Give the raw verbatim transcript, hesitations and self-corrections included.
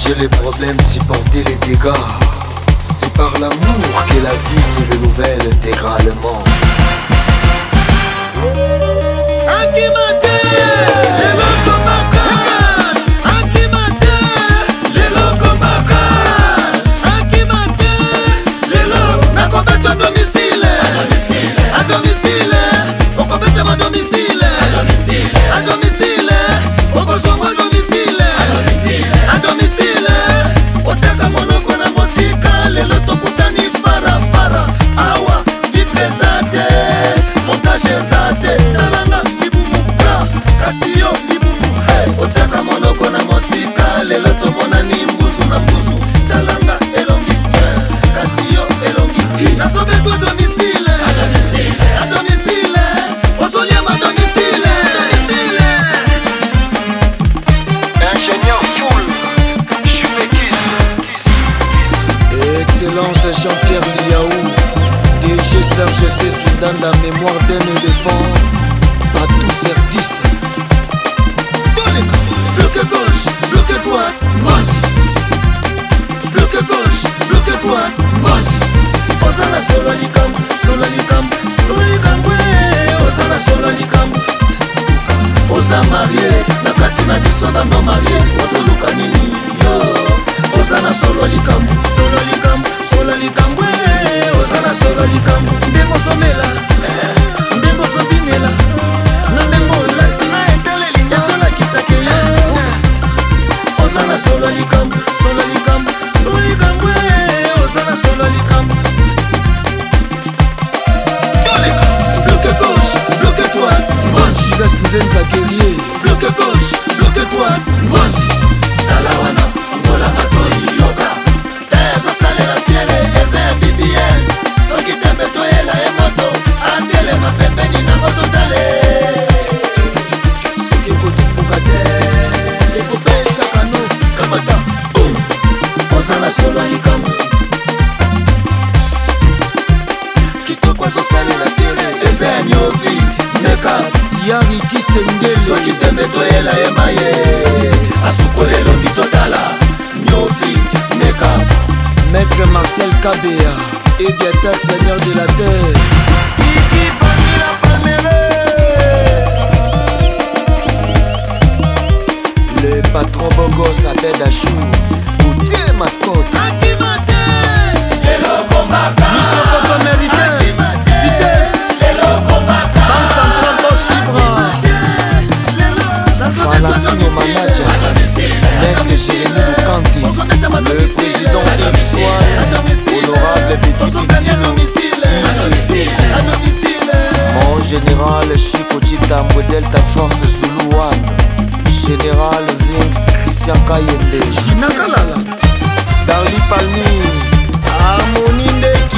Partager les problèmes, supporter les dégâts. C'est par l'amour que la vie se renouvelle intégralement. Jean-Pierre Liaou, D G Serge Cécile dans la mémoire d'un éléphant, à tout service. Bloc gauche, bloc droite, vas-y. Bloc gauche, bloc droite, vas-y. Osana solo alikam, solo alikam, solo alikam, Osana solo alikam. Osa marié, na katina biso na non marié, Osa lukanini, yo. Osana solo alikam, solo alikam. Sola likambwe, osana sola likambo. Ndengo somela, ndengo sobinela, ndengo lati, esola kisake ya. Osana sola likambo, sola likambo, sola likambwe, osana sola likambo. Bloc gauche, bloc droite, Ngozi. Nzenza guerrier. Bloc gauche, bloc droite, Ngozi. Salawana, fungola matoi yoka. Yari Kisengele soki tembe toyela emaye asukolelo mitotala Nyovi Neka. Maître Marcel Kabea, édiateur seigneur de la terre. Le patron Bogos Abed Achou, Boutier mascotte. Mission contre américain, vitesse. Banque centrale boss libre. Valentino manager, Maître Jérémy Lukanti, le président X-Soir, honorable Petit Pixino, mon général Chico Chita, Delta Force Zulu One, général Vinx Christian Kayembe, Gina Kalala, Darly Palmi, Harmonie Ndeki.